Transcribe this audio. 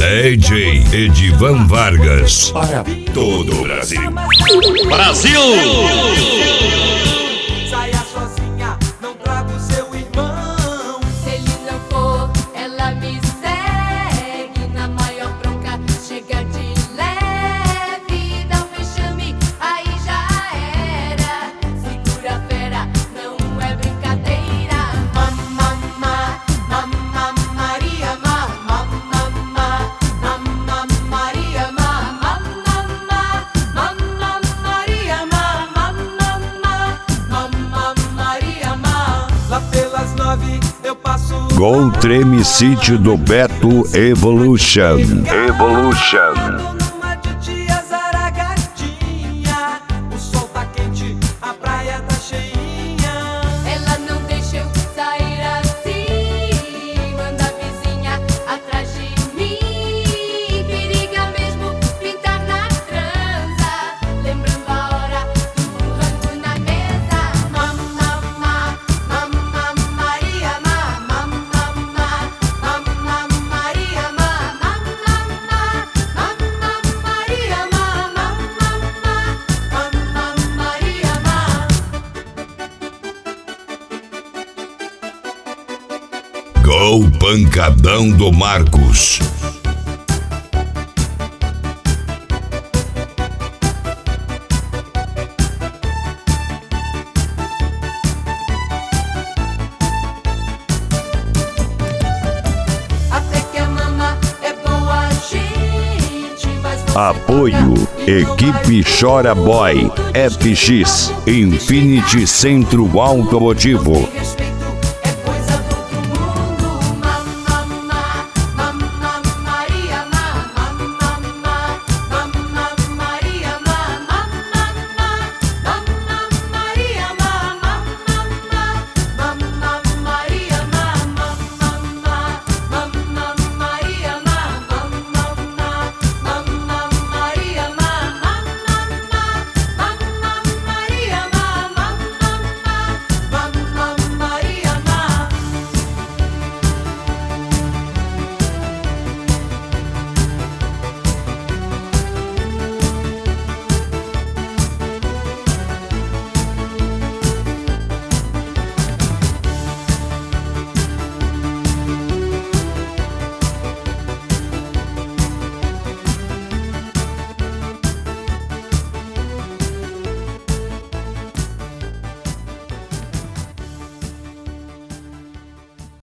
DJ Edivan Vargas para todo o Brasil. Brasil! Saia sozinha, não trago seu irmão. Se ele não for, ela me segue. Na maior bronca, chega de leve. Dá um vexame, aí já era. Segura a fera, não é brincadeira. Mamma, mamma, Maria, mamma, mamma, Maria, mamma, mamma, Maria, mamma, Maria, Lá pelas 9 eu passo. Gol Treme City do Beto Evolution. Tô numa de tia Zaragadinha. O sol tá quente, a praia tá cheinha. Ela não deixa eu sair assim. Manda a vizinha atrás de mim. Periga mesmo pintar na transa. Lembrando a hora do rango na mesa. Mamma, Maria, mamma, Maria, mamma, Maria, Gol Pancadão do Marcos. até que a mama é boa gente, mas você Apoio Equipe Chora Boy FX Infinity Centro Automotivo. respeita.